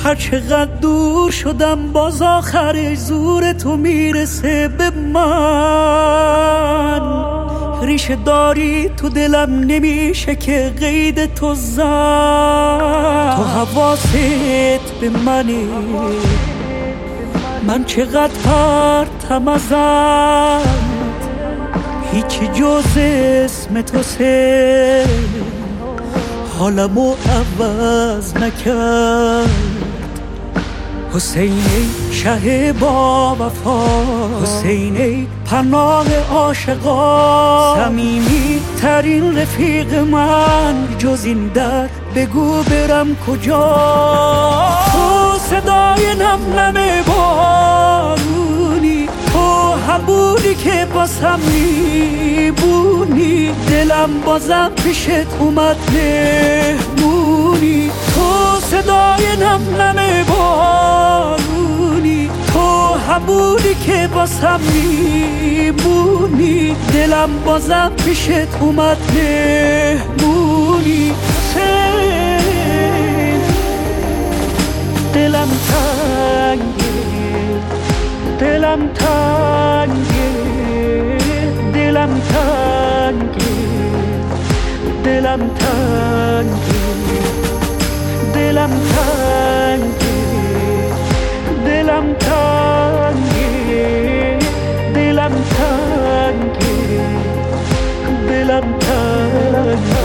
هر چقدر دور شدم باز آخرش زور تو میرسه به من. ریشه داری تو دلم نمیشه که قید تو زد. تو حواست به منه، من چقدر پرتم ازت، هیچی جز اسم تو سه حالمو عوض نکرد. حسین ای شه با وفا، حسین ای پناه عاشقا، صمیمی ترین رفیق من، جز این در بگو برم کجا. تو صدای نم بارونی، تو همونی که باسم میبونی، دلم بازم پیشت اومد مهمونی. تو صدای نم بارونی، تو همونی که باسم میبونی، دلم بازم پیشت اومد مهمونی. دلم تنگه، دلم تنگه، دلم تنگه، دلم تنگه، دلم تنگه، دلم تنگه، دلم تنگه، دلم تنگه.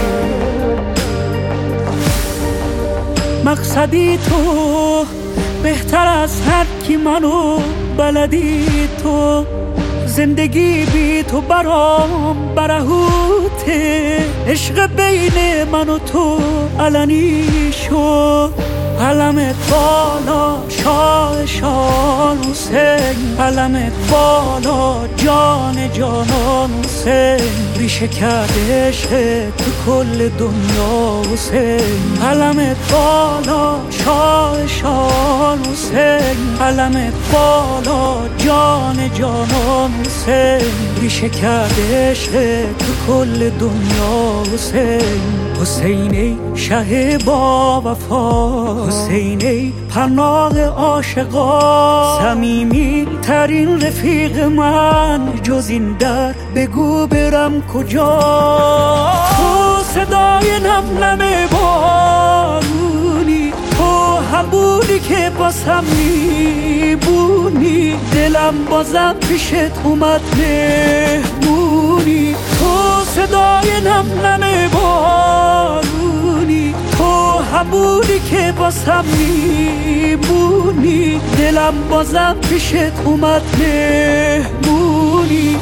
مقصدی تو بهتر از هر کی منو بلدی تو، زندگی بی تو برام برهوته. عشق بین من و تو علنی شد، علمت بالا شاه شان حسین، علمت بالا جان جانان حسین. ریشه کرده عشق تو کل دنیا حسین، علمت بالا شاه شان حسین، علمت بالا جان جانان حسین. ریشه کرده عشق تو کل دنیا حسین. حسین ای شه با وفا، حسین ای پناه عاشقا، صمیمی ترین رفیق من، جز این در بگو برم کجا. تو صدای نم بارونی، تو همونی که باسم میبونی، دلم بازم پیشت اومد مهمونی. تو صدای نم بارونی، تو همونی که باسم میبونی، دلم بازم پیشت اومد مهمونی.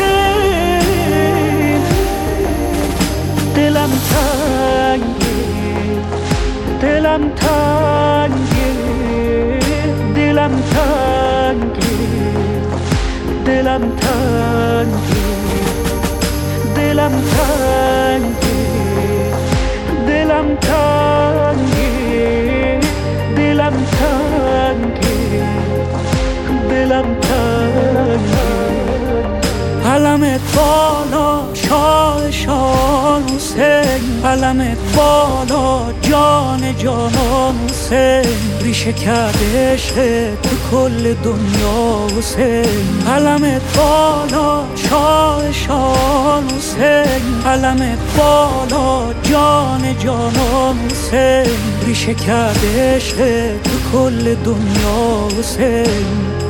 دلم تنگه، دلم تنگه، دلم تنگه، دلم تنگه، دلم تنگه، دلم تنگه، دلم تنگه، دلم تنگه. علمت بالا شاه شان حسین، علمت بالا جان جانان حسین. ریشه کرده عشق تو کل دنیا حسین، علمت بالا شاه شان حسین، علمت بالا جان جانان حسین. ریشه کرده عشق تو کل دنیا حسین.